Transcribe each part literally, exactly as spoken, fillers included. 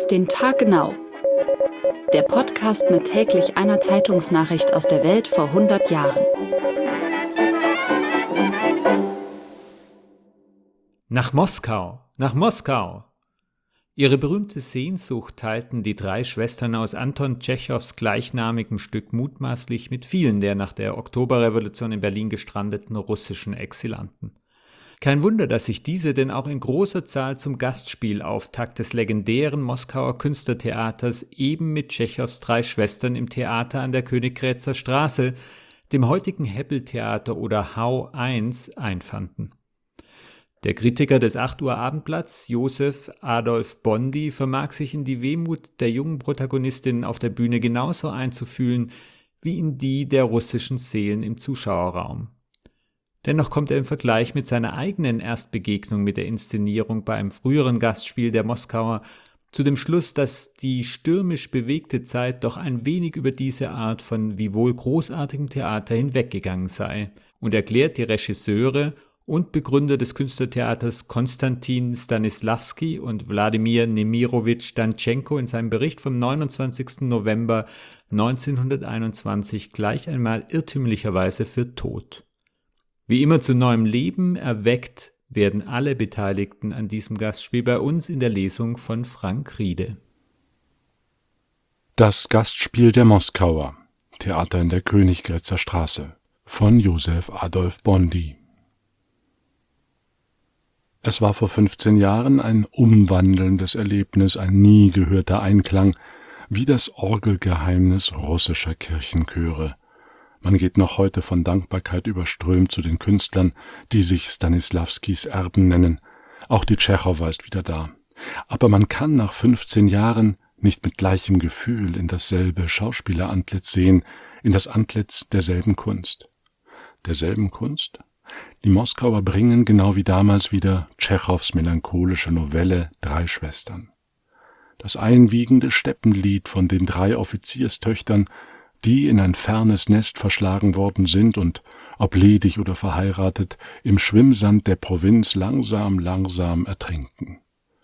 den Tag genau. Der Podcast mit täglich einer Zeitungsnachricht aus der Welt vor hundert Jahren. Nach Moskau, nach Moskau! Ihre berühmte Sehnsucht teilten die drei Schwestern aus Anton Tschechows gleichnamigem Stück mutmaßlich mit vielen der nach der Oktoberrevolution in Berlin gestrandeten russischen Exilanten. Kein Wunder, dass sich diese denn auch in großer Zahl zum Gastspielauftakt des legendären Moskauer Künstlertheaters eben mit Tschechows drei Schwestern im Theater an der Königgrätzer Straße, dem heutigen Hebbeltheater oder Hau eins, einfanden. Der Kritiker des acht Uhr Abendblatts, Josef Adolf Bondy, vermag sich in die Wehmut der jungen Protagonistinnen auf der Bühne genauso einzufühlen wie in die der russischen Seelen im Zuschauerraum. Dennoch kommt er im Vergleich mit seiner eigenen Erstbegegnung mit der Inszenierung bei einem früheren Gastspiel der Moskauer zu dem Schluss, dass die stürmisch bewegte Zeit doch ein wenig über diese Art von wiewohl großartigem Theater hinweggegangen sei und erklärt die Regisseure und Begründer des Künstlertheaters Konstantin Stanislavski und Wladimir Nemirowitsch Dantschenko in seinem Bericht vom neunundzwanzigsten November neunzehnhunderteinundzwanzig gleich einmal irrtümlicherweise für tot. Wie immer zu neuem Leben erweckt werden alle Beteiligten an diesem Gastspiel bei uns in der Lesung von Frank Riede. Das Gastspiel der Moskauer, Theater in der Königgrätzer Straße, von Josef Adolf Bondy. Es war vor fünfzehn Jahren ein umwandelndes Erlebnis, ein nie gehörter Einklang, wie das Orgelgeheimnis russischer Kirchenchöre. Man geht noch heute von Dankbarkeit überströmt zu den Künstlern, die sich Stanislavskis Erben nennen. Auch die Tschechowa ist wieder da. Aber man kann nach fünfzehn Jahren nicht mit gleichem Gefühl in dasselbe Schauspielerantlitz sehen, in das Antlitz derselben Kunst. Derselben Kunst? Die Moskauer bringen genau wie damals wieder Tschechows melancholische Novelle Drei Schwestern. Das einwiegende Steppenlied von den drei Offizierstöchtern, die in ein fernes Nest verschlagen worden sind und, ob ledig oder verheiratet, im Schwimmsand der Provinz langsam, langsam ertrinken.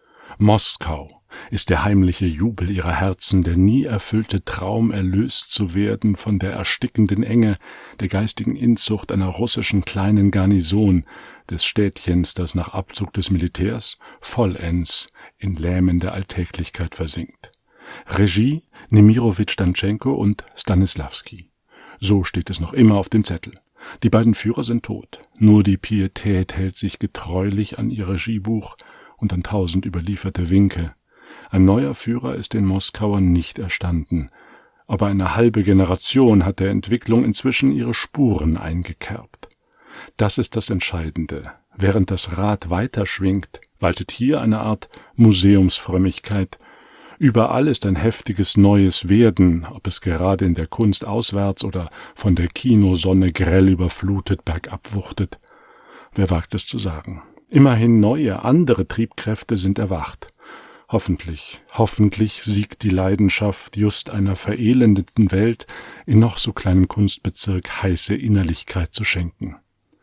Moskau ist der heimliche Jubel ihrer Herzen, der nie erfüllte Traum, erlöst zu werden von der erstickenden Enge der geistigen Inzucht einer russischen kleinen Garnison, des Städtchens, das nach Abzug des Militärs vollends in lähmende Alltäglichkeit versinkt. Regie Nemirowitsch Dantschenko und Stanislavski. So steht es noch immer auf dem Zettel. Die beiden Führer sind tot. Nur die Pietät hält sich getreulich an ihr Regiebuch und an tausend überlieferte Winke. Ein neuer Führer ist den Moskauern nicht erstanden. Aber eine halbe Generation hat der Entwicklung inzwischen ihre Spuren eingekerbt. Das ist das Entscheidende. Während das Rad weiterschwingt, waltet hier eine Art Museumsfrömmigkeit. Überall ist ein heftiges neues Werden, ob es gerade in der Kunst auswärts oder von der Kinosonne grell überflutet bergab wuchtet. Wer wagt es zu sagen? Immerhin neue, andere Triebkräfte sind erwacht. Hoffentlich, hoffentlich siegt die Leidenschaft just einer verelendeten Welt in noch so kleinem Kunstbezirk heiße Innerlichkeit zu schenken.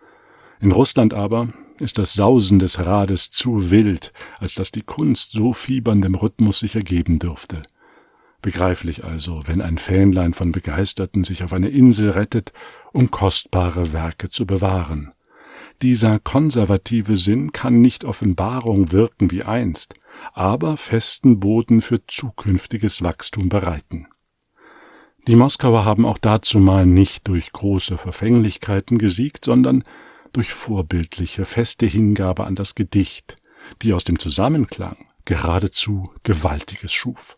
In Russland aber ist das Sausen des Rades zu wild, als dass die Kunst so fieberndem Rhythmus sich ergeben dürfte. Begreiflich also, wenn ein Fähnlein von Begeisterten sich auf eine Insel rettet, um kostbare Werke zu bewahren. Dieser konservative Sinn kann nicht Offenbarung wirken wie einst, aber festen Boden für zukünftiges Wachstum bereiten. Die Moskauer haben auch dazumal nicht durch große Verfänglichkeiten gesiegt, sondern durch vorbildliche, feste Hingabe an das Gedicht, die aus dem Zusammenklang geradezu Gewaltiges schuf.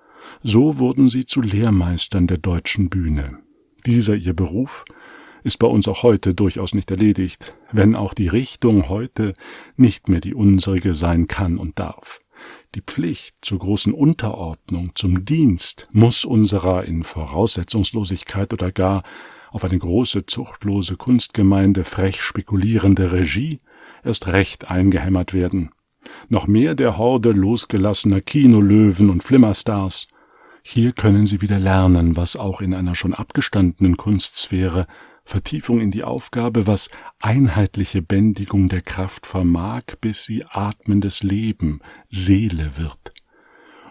So wurden sie zu Lehrmeistern der deutschen Bühne. Dieser ihr Beruf ist bei uns auch heute durchaus nicht erledigt, wenn auch die Richtung heute nicht mehr die unsere sein kann und darf. Die Pflicht zur großen Unterordnung, zum Dienst muss unserer in Voraussetzungslosigkeit oder gar auf eine große, zuchtlose Kunstgemeinde frech spekulierende Regie erst recht eingehämmert werden. Noch mehr der Horde losgelassener Kinolöwen und Flimmerstars. Hier können sie wieder lernen, was auch in einer schon abgestandenen Kunstsphäre Vertiefung in die Aufgabe, was einheitliche Bändigung der Kraft vermag, bis sie atmendes Leben, Seele wird.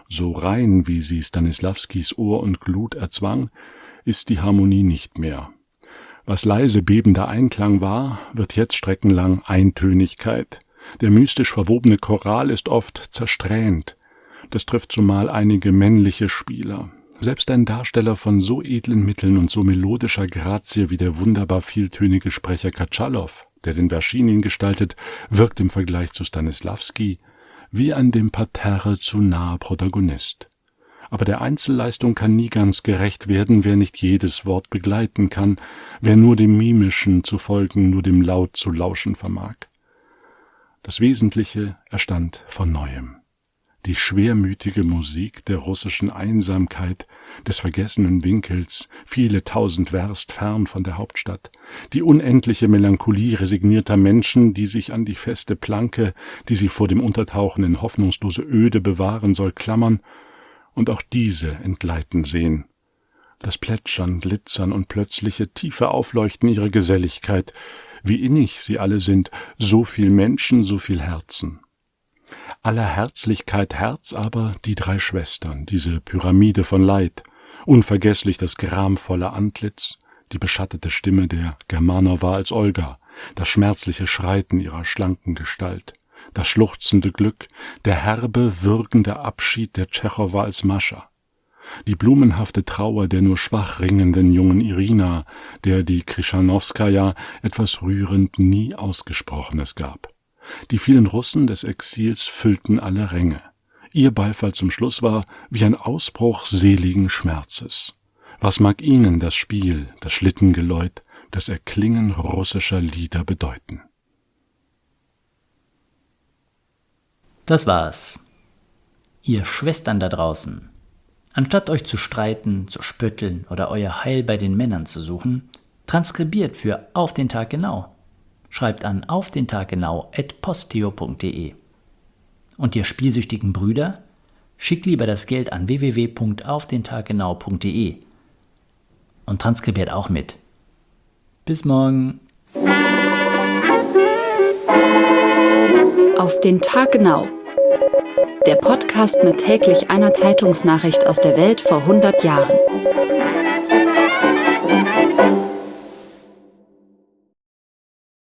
so rein, wie sie Stanisławskis Ohr und Glut erzwang, ist die Harmonie nicht mehr. Was leise bebender Einklang war, wird jetzt streckenlang Eintönigkeit. Der mystisch verwobene Choral ist oft zersträhnt. Das trifft zumal einige männliche Spieler. Selbst ein Darsteller von so edlen Mitteln und so melodischer Grazie wie der wunderbar vieltönige Sprecher Katschalow, der den Verschinin gestaltet, wirkt im Vergleich zu Stanisławski wie ein dem Parterre zu naher Protagonist. Aber der Einzelleistung kann nie ganz gerecht werden, wer nicht jedes Wort begleiten kann, wer nur dem Mimischen zu folgen, nur dem Laut zu lauschen vermag. Das Wesentliche erstand von Neuem. Die schwermütige Musik der russischen Einsamkeit, des vergessenen Winkels, viele tausend Werst fern von der Hauptstadt, die unendliche Melancholie resignierter Menschen, die sich an die feste Planke, die sie vor dem Untertauchen in hoffnungslose Öde bewahren soll, klammern und auch diese entgleiten sehen. Das Plätschern, Glitzern und plötzliche tiefe Aufleuchten ihrer Geselligkeit, wie innig sie alle sind, so viel Menschen, so viel Herzen. Aller Herzlichkeit Herz aber die drei Schwestern, diese Pyramide von Leid, unvergesslich das gramvolle Antlitz, die beschattete Stimme der Germanowa als Olga, das schmerzliche Schreiten ihrer schlanken Gestalt, das schluchzende Glück, der herbe, würgende Abschied der Tschechowa als Mascha, die blumenhafte Trauer der nur schwach ringenden jungen Irina, der die Krischanowskaja etwas rührend nie Ausgesprochenes gab. Die vielen Russen des Exils füllten alle Ränge. Ihr Beifall zum Schluss war wie ein Ausbruch seligen Schmerzes. Was mag Ihnen das Spiel, das Schlittengeläut, das Erklingen russischer Lieder bedeuten? Das war's. Ihr Schwestern da draußen. Anstatt euch zu streiten, zu spötteln oder euer Heil bei den Männern zu suchen, transkribiert für Auf den Tag genau. Schreibt an auf den Tag genau at posteo punkt de. Und ihr spielsüchtigen Brüder, schickt lieber das Geld an w w w punkt auf den tag genau punkt de und transkribiert auch mit. Bis morgen. Auf den Tag genau. Der Podcast mit täglich einer Zeitungsnachricht aus der Welt vor hundert Jahren.